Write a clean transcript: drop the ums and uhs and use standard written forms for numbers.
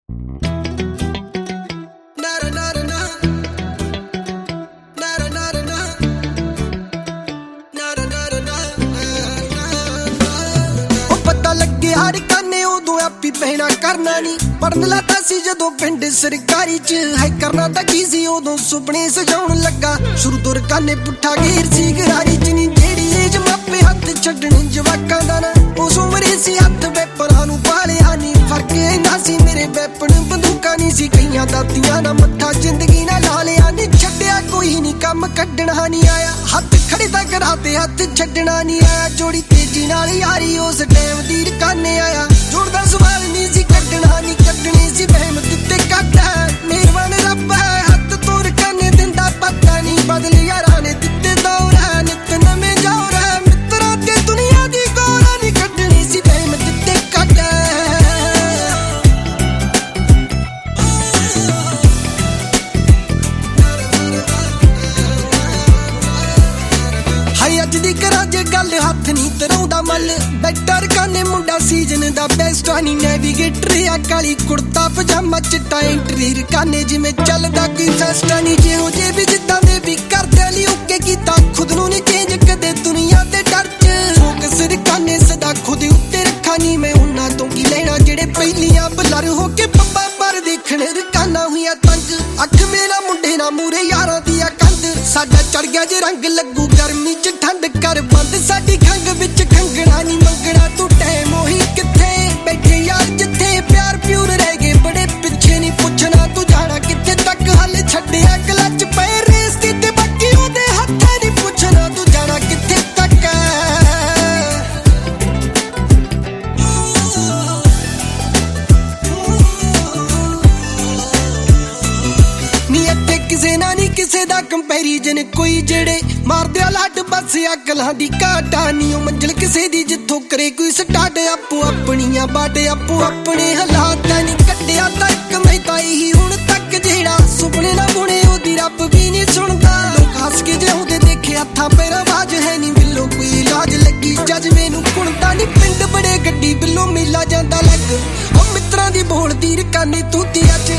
हर काने उदों आपी बहना करना नी पढ़न लाता सी जदों पिंड सरकारी च है करना तां की सी उदों सुपने सजाउण लगा शुरू तो काने पुट्ठा घेर सी गरारी च नी जेड़ी एज मापे हत्थ छड्डण जवाकां दा ना उस उमरे सी हत्थ वेपरां नूं पालिया नी फर्क इन्ना सी मेरे वेपन बंदूकां नी सी कईयां दातियां दा मत्था जिंदगी नाल ला लिया नी छड्डिया कोई नी कम कड्डणा नी आया हत्थ खड़े दा कराते हत्थ छड्डणा नी आया जोड़ी तेजी नाल यारी उस टाइम दी काने आया जोड़दा सवाल नी सी कड्डणा नी कड्डणी सी बहम दित्ते कट है मेहरबान रब है हत्थ तोड़ काने दिंदा पता नी बदल यारां ने दित्ते दौर है नित नवें जौर है मित्रा ते दुनिया दी गौर नी कड्डणी सी बहम दित्ते कट हाय अज दी करा जे गल हत्थ नी तराउंदा मल बैटर काने मुंडा सीजन दा बेस्ट आनी नेविगेटर आ काली कुर्ता पजामा चिट्टा इंटीरियर काने जिवें चलदा कोई फेस्ट आनी जेहो जे भी जिद्दां दे भी करदे ली ओके कीता खुद नूं नी चेंज कदे दुनिया दे डर च फोकस काने सदा खुद उत्ते रखा नी मैं उन्हां तों की लेना जेड़े पहलियां बलर हो के पप्पा पर देखण रकाना हुई तंग अख मेरा मुंडे ना मूरे यारां दी कंध साडा चढ़ गया जे रंग लगू गर्मी च ठंड कर बंद साडी खंग विच खंगणा नी मंगणा तू टाइम ओही किथे बैठे यार जिथे प्यार प्यूर रह गए बड़े पिछे नी पुछना तू जाना किथे तक हल छड्डिया क्लच पे रेस दी ते बाकी ओदे हत्थे नी पुछना तू जाना किथे तक नी अते किसे ना नी किसे दा कंपैरिजन कोई जेड़े मारदे लड बस अकलां दी घाटा नी ओ मंजिल किसे दी जिथों करे कोई स्टार्ट आपो अपनियां बाटे आपो अपने हालात नी कड्डिया तक मैं ताई ही हुण तक जेड़ा सुपने ना बुने ओदी रब भी नी सुनदा लोक हस के जिउंदे देखे हत्थां पैर आवाज है नी बिल्लो कोई इलाज लगी जज मैनू कुणदा नी पिंड बड़े गड्डी बिल्लो मेला जांदा लग ओ मित्रां दी बोलदी रकाने तू ती अज